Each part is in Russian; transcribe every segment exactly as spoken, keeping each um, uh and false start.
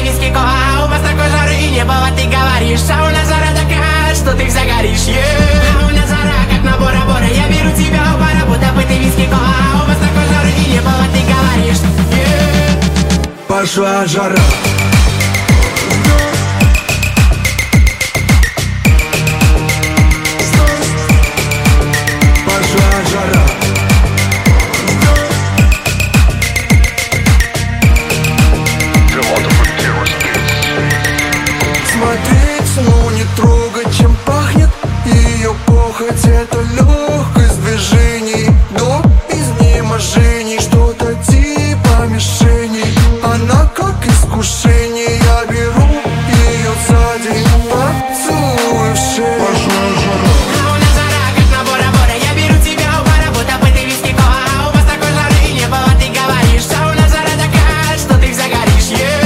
виски, кола, а у вас такой жары и не было, ты говоришь. А у нас жара такая, что ты вся горишь, yeah. А у нас жара, как на Бора-Бора. Я беру тебя у бара, будто бы ты виски, кола, а у вас такой жары и не было, ты говоришь, yeah. Пошла жара. Смотреть, но не трогать, чем пахнет ее похоть. Это легкость движений до изнеможений, что-то типа мишени. Она как искушение, я беру ее сзади, поцелуй в шею. Пошла жара. А у нас жара, как на Бора-Бора. Я беру тебя у бара, будто бы ты виски, кола, а у вас такой жары и не было, ты говоришь. А у нас жара такая, что ты вся горишь, yeah.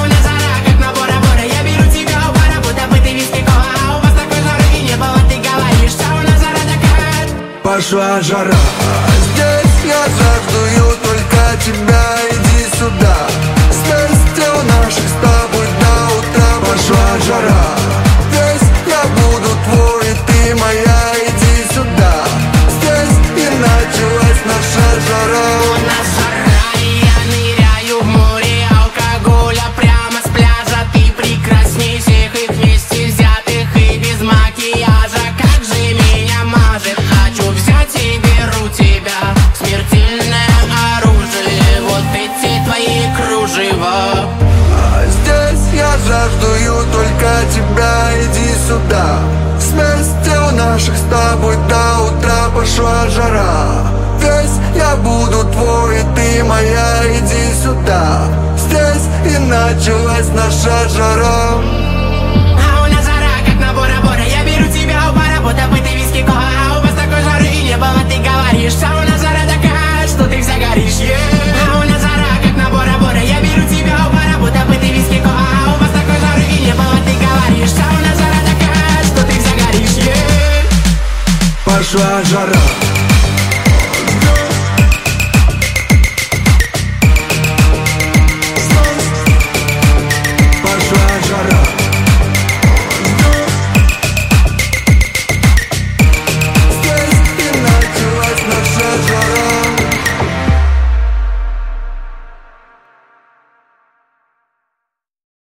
Пошла жара. Здесь я жаждую только тебя, иди сюда. Страстью наших с тобой до утра. Пошла жара. Здесь я буду твой, и ты моя, иди сюда. Здесь и началась наша жара. У нас жара, и я ныряю в море алкоголя прямо с пляжа. Ты прекрасней всех их вместе взятых и без макияжа. Как же меня мажет, хочу взять и беру тебя. Смертельное оружие, вот эти твои кружева. А здесь я жаждую только тебя, иди сюда. Вместе у наших с тобой до утра. Пошла жара. Весь я буду твой, и ты моя, иди сюда. Здесь и началась наша жара. А у нас жара, как на Бора-Бора. Я беру тебя у бара, будто бы ты виски, кола, а у вас такой жары и не было, ты говоришь. А у нас жара такая, что ты вся горишь, yeah. А у нас жара, как на Бора-Бора. Я беру тебя у бара, будто бы ты виски, кола, а у вас такой жары и не было, ты говоришь. А у нас жара такая, что ты вся горишь, yeah. Пошла жара.